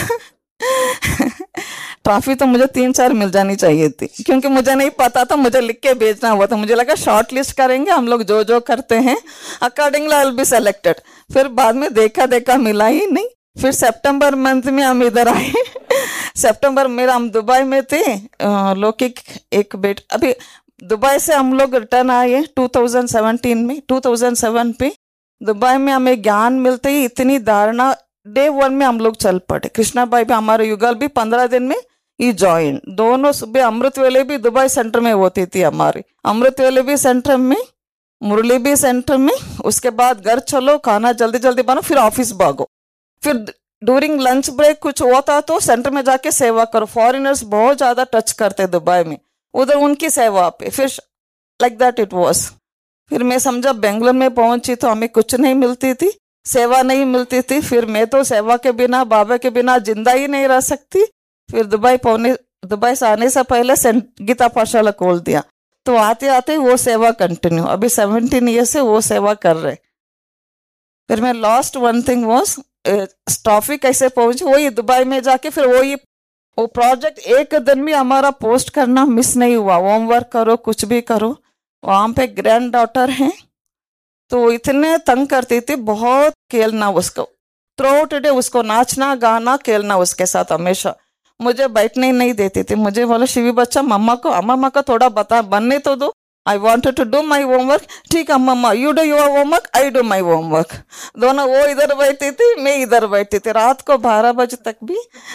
ट्रॉफी तो मुझे 3-4 मिल जानी चाहिए थी, क्योंकि मुझे नहीं पता था, मुझे लिख के भेजना हुआ था। मुझे लगा शॉर्ट लिस्ट करेंगे हम लोग, जो करते हैं accordingly I will be selected. फिर बाद में देखा मिला ही नहीं। फिर सितंबर मंथ में हम इधर आए। सितंबर में हम दुबई में थे, लौकिक एक बेट। अभी दुबई से हम लोग रिटर्न आए 2017 में। 2007 पे दुबई में हमें ज्ञान मिलते ही इतनी धारणा, डे 1 में हम लोग चल पड़े। कृष्णा भाई भी, हमारे युगल भी 15 दिन में ही ज्वाइन। दोनों सुबह अमृत वेले भी दुबई सेंटर में होती थी हमारी, अमृत वेले भी सेंटर में, मुरली भी सेंटर में। उसके बाद घर चलो, खाना जल्दी जल्दी बनो, फिर ऑफिस भागो। फिर ड्यूरिंग लंच ब्रेक कुछ होता तो सेंटर में जाके सेवा करो। फॉरेनर्स बहुत ज्यादा टच करते दुबई में, उधर उनकी सेवा पे। फिर लाइक दैट इट वॉज। फिर मैं समझा बेंगलोर में पहुंची तो हमें कुछ नहीं मिलती थी, सेवा नहीं मिलती थी। फिर मैं तो सेवा के बिना, बाबा के बिना जिंदा ही नहीं रह सकती। फिर दुबई से आने से पहले गीता पाठशाला खोल दिया, तो आते आते वो सेवा कंटिन्यू। अभी 17 ईयर से वो सेवा कर रहे। फिर मैं last one thing was trophy कैसे पहुंची, वही दुबई में जाके। फिर वो प्रोजेक्ट एक दिन भी हमारा पोस्ट करना मिस नहीं हुआ। होमवर्क करो, कुछ भी करो। वहां पे ग्रैंड डॉटर है तो इतने तंग करती थी, बहुत खेलना उसको, थ्रू आउट डे उसको नाचना गाना खेलना उसके साथ हमेशा। मुझे बैठने नहीं देती थी। मुझे बोला शिवी बच्चा मम्मा को थोड़ा बनने तो दो, I wanted to do my homework. ठीक है मम्मा, you do your homework, I do my homework. दोनों, वो इधर बैठती थी, मैं इधर बैठती थी, रात को 12 बजे तक भी।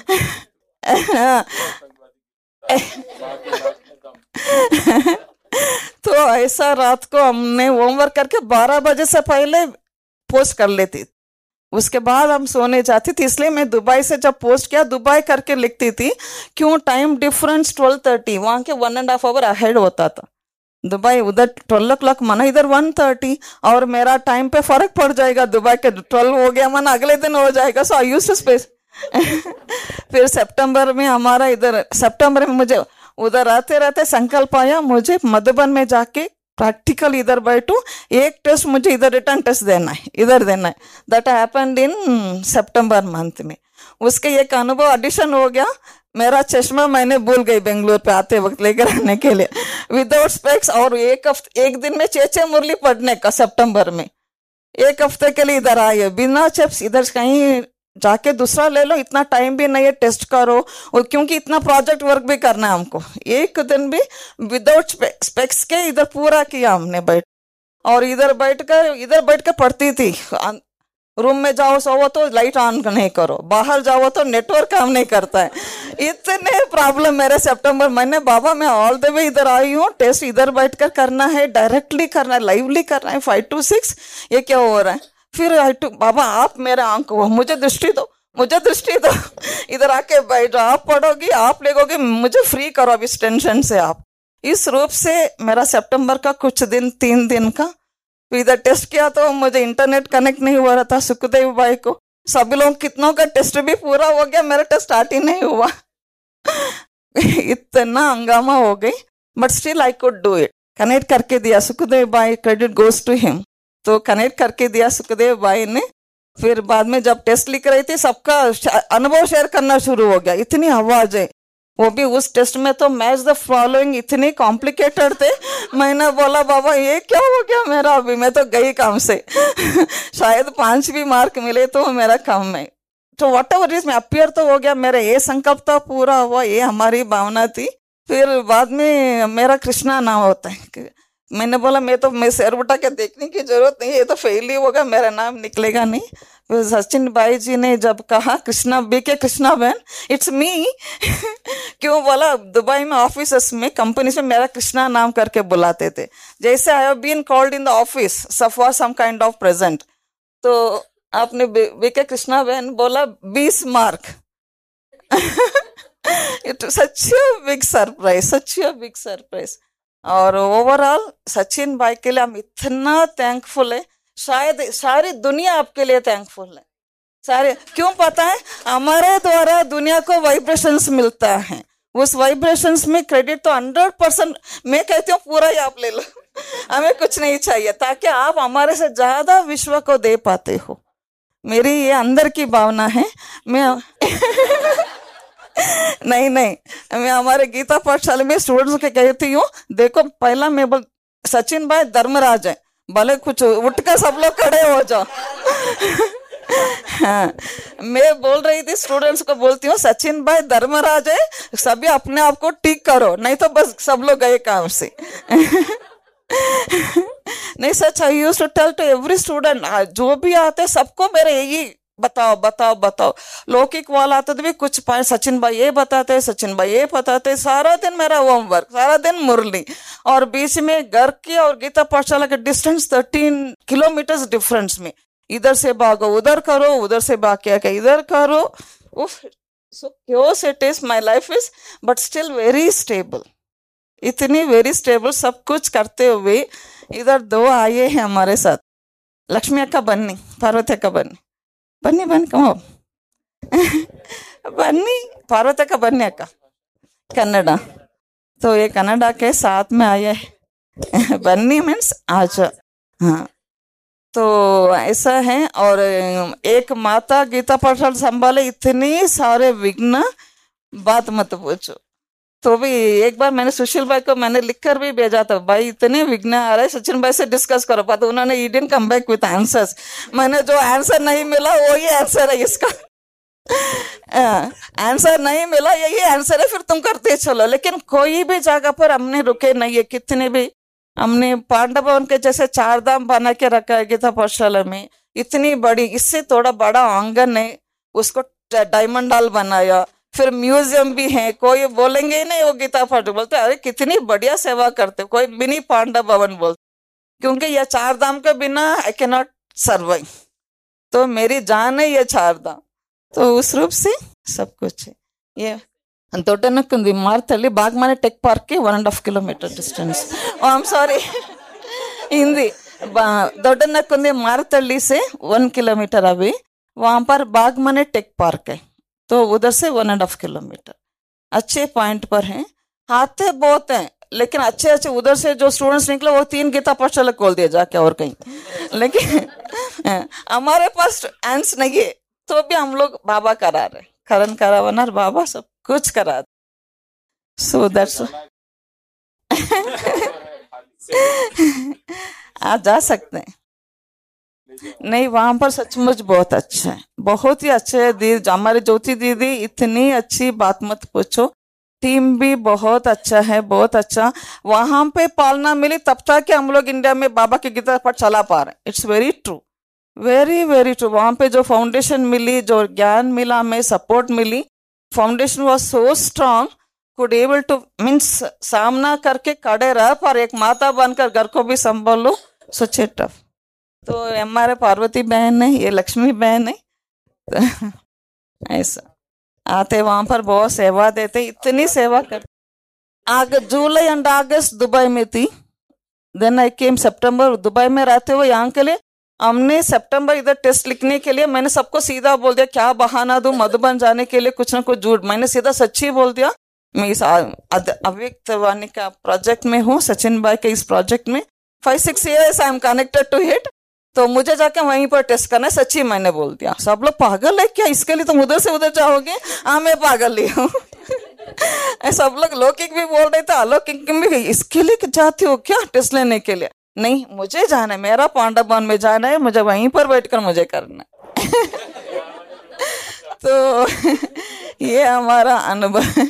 तो ऐसा रात को हमने होमवर्क करके 12 बजे से पहले पोस्ट कर लेती। उसके बाद हम सोने जाती थी। इसलिए मैं दुबई से जब पोस्ट किया, दुबई करके लिखती थी, क्यों टाइम डिफरेंस 12:30, वहां के 1.5 आवर अहेड होता था। दुबई उधर 12 o'clock माना, इधर 1:30, और मेरा टाइम पे फर्क पड़ जाएगा। दुबई के 12 हो गया माना अगले दिन हो जाएगा। So I used to space. फिर सितंबर में हमारा सितंबर में मुझे उधर रहते संकल्प आया, मुझे मधुबन में जाके प्रैक्टिकल इधर बैठू, एक टेस्ट मुझे इधर रिटर्न टेस्ट देना है, इधर देना है। That happened in September month में। उसके एक अनुभव एडिशन हो गया। मेरा चश्मा मैंने भूल गई बेंगलोर पे आते वक्त लेकर आने के लिए, विदाउट स्पेक्स। और एक दिन में 6 मुरली पढ़ने का सितंबर में। 1 हफ्ते के लिए इधर आए बिना चिप्स, इधर कहीं जाके दूसरा ले लो, इतना टाइम भी नहीं है टेस्ट करो, और क्योंकि इतना प्रोजेक्ट वर्क भी करना है हमको, एक दिन भी विदाउट स्पेक्स के इधर पूरा किया हमने बैठ, और इधर बैठ कर पढ़ती थी। रूम में जाओ सोवो तो लाइट ऑन नहीं करो, बाहर जाओ तो नेटवर्क काम नहीं करता है, इतने प्रॉब्लम मेरे सितंबर। मैंने बाबा मैं ऑल द वे इधर आई हूँ, टेस्ट इधर बैठकर करना है, डायरेक्टली करना है, लाइवली करना है 5 to 6, ये क्या हो रहा है। फिर बाबा आप मेरे आंख को, मुझे दृष्टि दो, मुझे दृष्टि दो, इधर आके बैठ जाओ, आप पढ़ोगी, आप लिखोगी, मुझे फ्री करो अब इस टेंशन से आप। इस रूप से मेरा सितंबर का कुछ दिन 3 दिन का इधर टेस्ट किया तो मुझे इंटरनेट कनेक्ट नहीं हुआ रहा था सुखदेव भाई को, सभी लोग कितनों का टेस्ट भी पूरा हो गया, मेरा टेस्ट स्टार्ट ही नहीं हुआ। इतना हंगामा हो गई, but still I could do it. Connect करके दिया सुखदेव भाई, क्रेडिट गोज टू हिम। तो कनेक्ट करके दिया सुखदेव भाई ने। फिर बाद में जब टेस्ट लिख रही थी सबका अनुभव शेयर करना शुरू हो गया, इतनी आवाज है, वो भी उस टेस्ट में तो मैच द फॉलोइंग इतने कॉम्प्लिकेटेड थे। मैंने बोला बाबा ये क्या हो गया मेरा, अभी मैं तो गई काम से। शायद 5 भी मार्क मिले तो मेरा काम है। तो वट एवर इज में अपियर तो हो गया, मेरा ये संकल्प तो पूरा हुआ, ये हमारी भावना थी। फिर बाद में मेरा कृष्णा नाम होता है, मैंने बोला मैं सिर उठा के देखने की जरूरत नहीं है, ये तो फेल ही होगा, मेरा नाम निकलेगा नहीं। फिर सचिन भाई जी ने जब कहा कृष्णा बीके कृष्णा बहन इट्स मी, क्यों बोला, दुबई में ऑफिस में कंपनी में मेरा कृष्णा नाम करके बुलाते थे, जैसे I have been called in the office for some kind of present, तो आपने बीके कृष्णा बहन बोला 20 mark. It such a big surprise, such a big surprise. और ओवरऑल सचिन भाई के लिए हम इतना थैंकफुल है, शायद सारी दुनिया आपके लिए थैंकफुल है, सारे। क्यों पता है, हमारे द्वारा दुनिया को वाइब्रेशंस मिलता है, उस वाइब्रेशंस में क्रेडिट तो 100% मैं कहती हूँ पूरा ही आप ले लो। हमें कुछ नहीं चाहिए, ताकि आप हमारे से ज्यादा विश्व को दे पाते हो। मेरी ये अंदर की भावना है। मैं नहीं मैं हमारे गीता पाठशाला में स्टूडेंट्स के कहती हूँ, देखो पहला मैं बोल सचिन भाई धर्मराज है, भले कुछ उठ कर सब लोग खड़े हो जाओ। हाँ, मैं बोल रही थी स्टूडेंट्स को, बोलती हूँ सचिन भाई धर्मराज है, सभी अपने आप को ठीक करो, नहीं तो बस सब लोग गए काम से। नहीं such, I used to tell to every student, जो भी आते सबको मेरे यही बताओ बताओ बताओ। लौकिक वाला आते भी कुछ पाए, सचिन भाई ये बताते, सचिन भाई ये बताते, सारा दिन मेरा होमवर्क, सारा दिन मुरली। और बीच में घर की और गीता पाठशाला के डिस्टेंस 13 किलोमीटर डिफरेंस में, इधर से भागो उधर करो, उधर से भाग के इधर करो। उफ, so chaos it is, my life is but still very stable, इतनी वेरी स्टेबल। सब कुछ करते हुए इधर 2 आए हैं हमारे साथ, लक्ष्मी अक्का बन्नी, पार्वती अक्का बन्नी, बन्नी बन कहो बन्नी, पार्वती अक्का बन्नी अक्का कन्नडा। तो ये कन्नडा के साथ में आए हैं। बन्नी मीन्स आज। हाँ, तो ऐसा है। और एक माता गीता पाठशाला संभाले, इतने सारे विघ्न, बात मत पूछो। तो भी एक बार मैंने सुशील भाई को मैंने लिखकर भी भेजा था, भाई इतने विघ्न आ रहे, सचिन भाई से डिस्कस करो, पर उन्होंने ही didn't come back with answers. मैंने जो आंसर नहीं मिला वही आंसर है इसका। आंसर नहीं मिला, यही आंसर है, फिर तुम करते चलो। लेकिन कोई भी जगह पर हमने रुके नहीं है, कितने भी हमने पांडव के जैसे 4 धाम बना के रखा है गीता पाठशाला में, इतनी बड़ी, इससे थोड़ा बड़ा आंगन है, उसको डायमंड हॉल बनाया, फिर म्यूजियम भी है। कोई बोलेंगे ही नहीं वो गीता पाठ, बोलते अरे कितनी बढ़िया सेवा करते, कोई मिनी पांडव भवन बोलते, क्योंकि ये 4 धाम के बिना आई कैन नॉट सर्वाइव। तो मेरी जान है ये 4 धाम, तो उस रूप से सब कुछ है। ये ದೊಡ್ಡನಕ್ಕಂದು ಮಾರ್ತಳ್ಳಿ ಬಾಗ್ಮನೆ टेक पार्क के 1.5 kilometre distance. I am sorry Hindi. Doddanekkundi Marathahalli से 1 किलोमीटर अभी, वहां पर बागमने टेक पार्क है, तो उधर से 1.5 किलोमीटर। अच्छे पॉइंट पर हैं, आते बहुत हैं, लेकिन अच्छे अच्छे उधर से जो स्टूडेंट्स निकले वो 3 गीता पाठशाला खोल दिया जाके और कहीं। लेकिन हमारे पास एंस नहीं है, तो भी हम लोग बाबा करा रहे, करण करावनर बाबा सब कुछ करा। सो दैट्स आ जा सकते हैं। नहीं, वहां पर सचमुच बहुत अच्छा है, बहुत ही अच्छे है। दीदी, हमारे ज्योति दीदी इतनी अच्छी, बात मत पूछो। टीम भी बहुत अच्छा है, बहुत अच्छा। वहां पे पालना मिली तब तक कि हम लोग इंडिया में बाबा की गीता पाठ चला पा रहे हैं। It's very true, very very true. वहां पे जो फाउंडेशन मिली, जो ज्ञान मिला, हमें सपोर्ट मिली, foundation was so strong, could able to means सामना करके खड़े रह, पर एक माता बनकर घर को भी संभालो, सच ए टफ। तो हमारे पार्वती बहन है, ये लक्ष्मी बहन है। ऐसा आते वहां पर बहुत सेवा देते, इतनी सेवा कर। जुलाई एंड अगस्त दुबई में थी, then I came September. Dubai में रहते हुए यहाँ के लिए हमने सितंबर इधर टेस्ट लिखने के लिए मैंने सबको सीधा बोल दिया, क्या बहाना दूं मधुबन जाने के लिए, कुछ ना कुछ झूठ। मैंने सीधा सच्ची बोल दिया, मैं इस अव्यक्त वाणी का प्रोजेक्ट में हूँ, सचिन भाई के इस प्रोजेक्ट में 5-6 years I am connected to it. तो मुझे जाके वहीं पर टेस्ट करना है, सच्ची मैंने बोल दिया। सब लोग पागल है क्या, इसके लिए तुम उधर से उधर जाओगे? हाँ, मैं पागल ही हूँ। सब लोग लौकिक भी बोल रहे थे, अलौकिक भी, इसके लिए जाती हो क्या टेस्ट लेने के लिए? नहीं, मुझे जाना है, मेरा पांडवन में जाना है, मुझे वहीं पर बैठकर मुझे करना है। तो ये हमारा अनुभव है।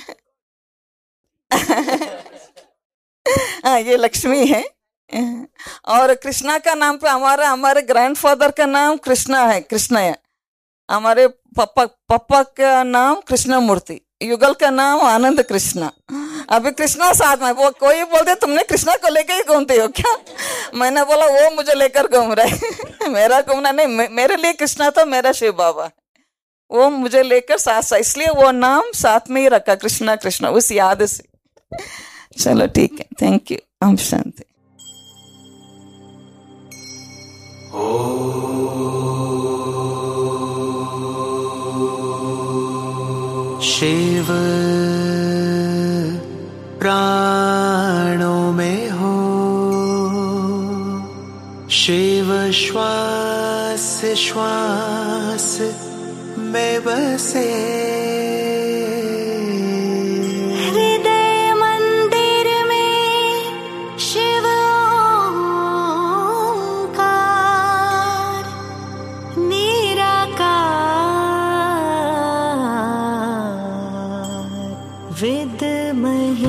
ये लक्ष्मी है। और कृष्णा का नाम पे हमारे ग्रैंडफादर का नाम कृष्णा है। हमारे पापा का नाम कृष्णमूर्ति, युगल का नाम आनंद कृष्णा। अभी कृष्णा साथ में, वो कोई बोलते तुमने कृष्णा को लेकर ही घूमते हो क्या? मैंने बोला वो मुझे लेकर घूम रहे। मेरा घूमना नहीं, मेरे लिए कृष्णा तो मेरा शिव बाबा, वो मुझे लेकर साथ, इसलिए वो नाम साथ में ही रखा, कृष्णा कृष्णा, उस याद से। चलो ठीक है, थैंक यू। ओम शांति। शिव प्राणों में हो, शिव श्वास श्वास में बसे, हृदय मंदिर में शिव ओंकार निराकार विद्महे।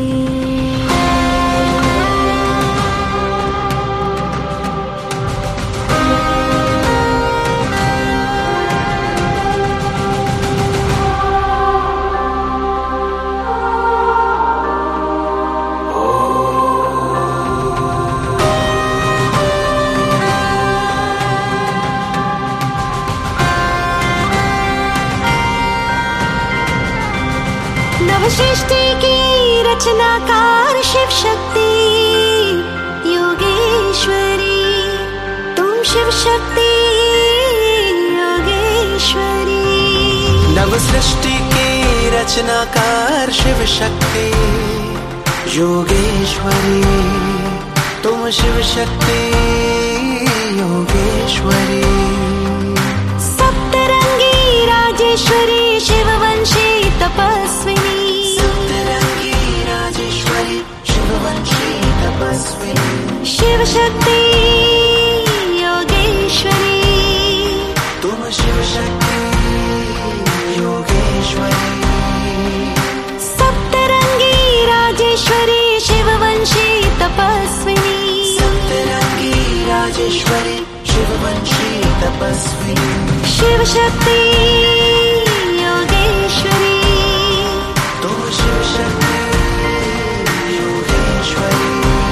सृष्टि की रचनाकार शिव शक्ति योगेश्वरी, तुम शिव शक्ति योगेश्वरी। नव सृष्टि की रचनाकार शिव शक्ति योगेश्वरी, तुम शिव शक्ति योगेश्वरी। सप्तरंगी राजेश्वरी शिववंशी तपस्विनी, शिव शक्ति योगेश्वरी, तुम शिव शक्ति योगेश्वरी। सप्तरंगी राजेश्वरी शिववंशी तपस्विनी, सप्तरंगी राजेश्वरी शिववंशी तपस्विनी। शिव शक्ति योगेश्वरी, तुम शिव शक्ति योगेश्वरी।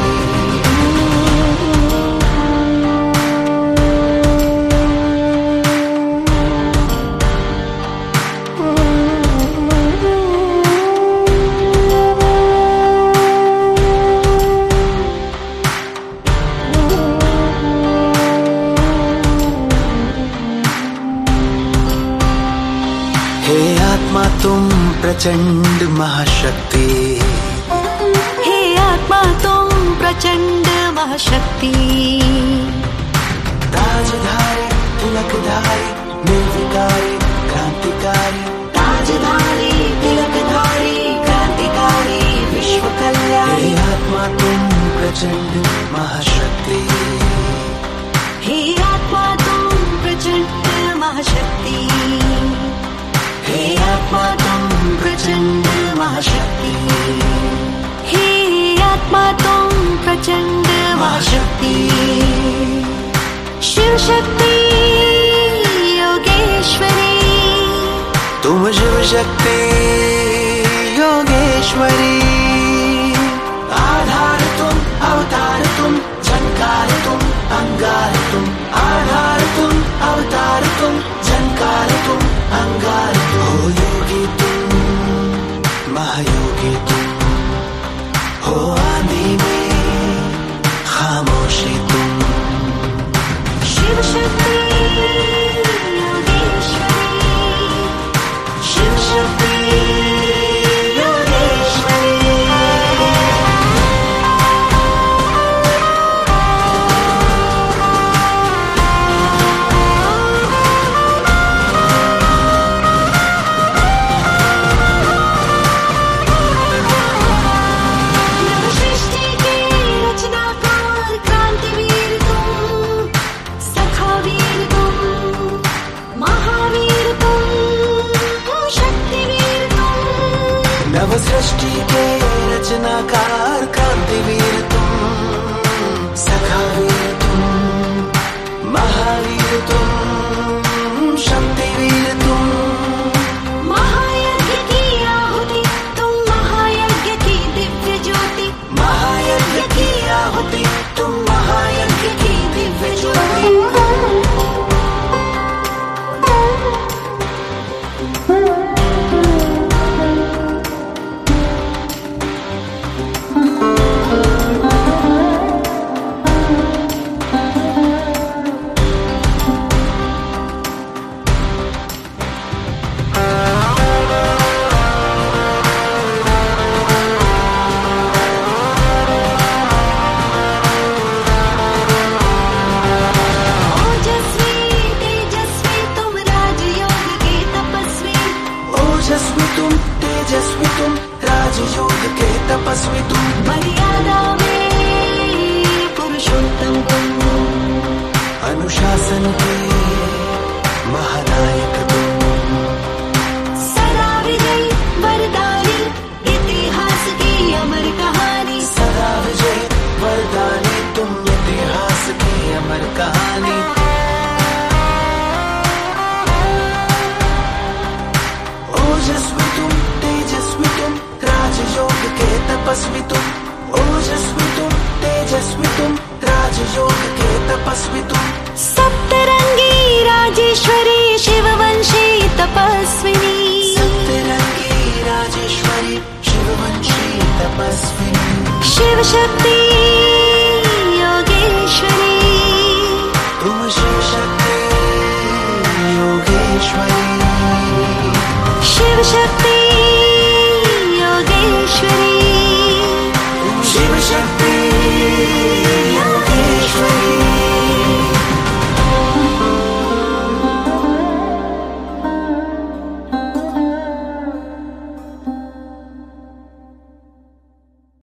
तुम प्रचंड महाशक्ति, हे आत्मा तुम प्रचंड महाशक्ति। ताजधारी तिलकधारी निर्विकारी क्रांतिकारी, ताजधारी तिलकधारी क्रांतिकारी विश्व कल्याणी। हे आत्मा तुम प्रचंड महाशक्ति, हे आत्मा तुम प्रचंड महाशक्ति शिव शक्ति योगेश्वरी तुम शिव शक्ति योगेश्वरी आधार तुम अवतार तुम झंकार तुम अंगार तुम आधार तुम अवतार तुम झंकार तुम अंगार तुम हो योगी तुम महायोगी तुम हो आंधी में खामोशी तुम शिव शक्ति योगेश्वरी शिव शक्ति सृष्टि के रचनाकार क्रांतिवीर तुम सखावीर तुम महावीर तुम शक्तिवीर तुम महायज्ञ की आहुति तुम महायज्ञ की दिव्य ज्योति महायज्ञ की आहुति तुम महायज्ञ की दिव्य ज्योति तेजस्वी तुम राजयोग के तपस्वी तुम मर्यादा में पुरुषोत्तम तुम अनुशासन के महानायक तुम सदा विजयी वरदानी इतिहास की अमर कहानी सदा विजयी वरदानी तुम इतिहास की अमर कहानी ओजस्वी तुम तेजस्वी तुम राजयोग के तपस्वी तुम ओजस्वी तुम तेजस्वी तुम राजयोग के तपस्वी तुम सप्तरंगी राजेश्वरी शिववंशी तपस्विनी सप्तरंगी राजेश्वरी शिववंशी तपस्विनी शिव शक्ति